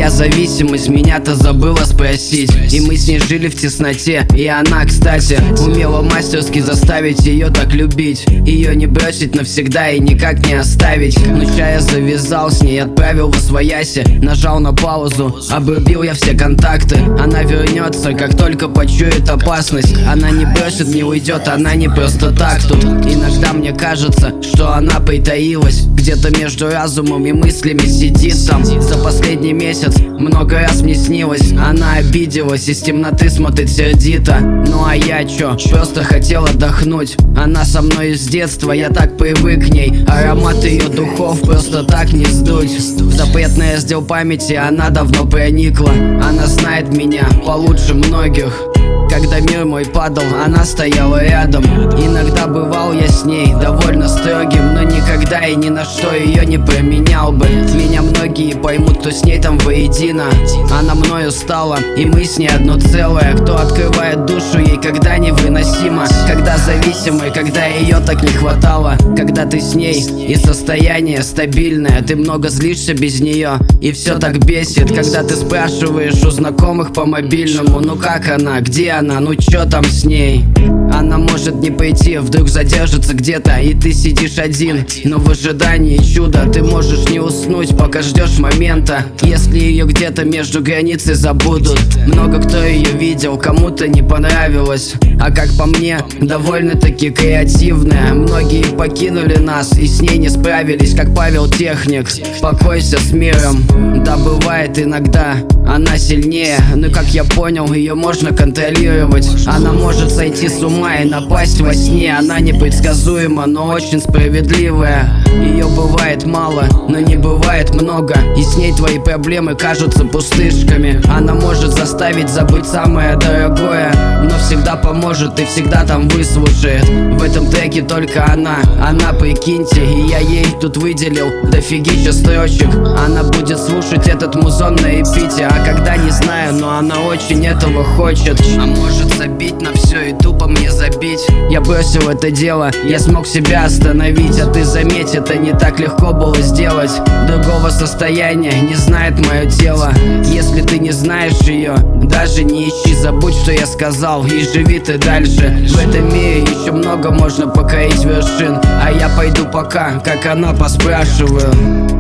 Моя зависимость меня-то забыла спросить. И мы с ней жили в тесноте. И она, кстати, умела мастерски заставить ее так любить. Ее не бросить навсегда и никак не оставить. Но ща я завязал с ней, отправил в освояси. Нажал на паузу, обрубил я все контакты. Она вернется, как только почует опасность. Она не бросит, не уйдет, она не просто так тут. Иногда мне кажется, что она притаилась где-то между разумом и мыслями сидит там. За последний месяц много раз мне снилось. Она обиделась, из темноты смотрит сердито. Ну а я чё, просто хотел отдохнуть. Она со мной с детства, я так привык к ней. Аромат ее духов просто так не сдуть. В запретный раздел памяти она давно проникла. Она знает меня получше многих. Когда мир мой падал, она стояла рядом. Иногда бывал я с ней довольно строгим, но никогда и ни на что ее не променял бы. Меня многие поймут, кто с ней там воедино. Она мною стала, и мы с ней одно целое. Кто открывает душу, ей когда невыносимо. Когда зависимой, когда ее так не хватало. Когда ты с ней, и состояние стабильное. Ты много злишься без нее, и все так бесит. Когда ты спрашиваешь у знакомых по мобильному: ну как она, где она, ну чё там с ней? Она может не пойти, вдруг задержится где-то, и ты сидишь один. Но в ожидании чуда ты можешь не уснуть, пока ждешь момента. Если ее где-то между границей забудут. Много кто ее видел, кому-то не понравилось. А как по мне, довольно-таки креативная. Многие покинули нас и с ней не справились, как Павел Техник. Покойся с миром. Да, бывает иногда она сильнее, но как я понял, ее можно контролировать. Она может сойти с ума и напасть во сне. Она непредсказуема, но очень справедливая. Ее бывает мало, но не бывает много. И с ней твои проблемы кажутся пустышками. Она может заставить забыть самое дорогое, но всегда поможет и всегда там выслушает. В этом треке только она, прикиньте. И я ей тут выделил дофигища строчек. Она будет слушать этот музон на репите. А когда не знаю, но она очень этого хочет. А может забить на все и тупо мне забить. Я бросил это дело, я смог себя остановить. А ты заметь, это не так легко было сделать. Другого состояния не знает мое тело. Если ты не знаешь ее, даже не ищи. Забудь, что я сказал, и живи ты дальше. В этом мире еще много можно покорить вершин. А я пойду пока, как она, поспрашиваю.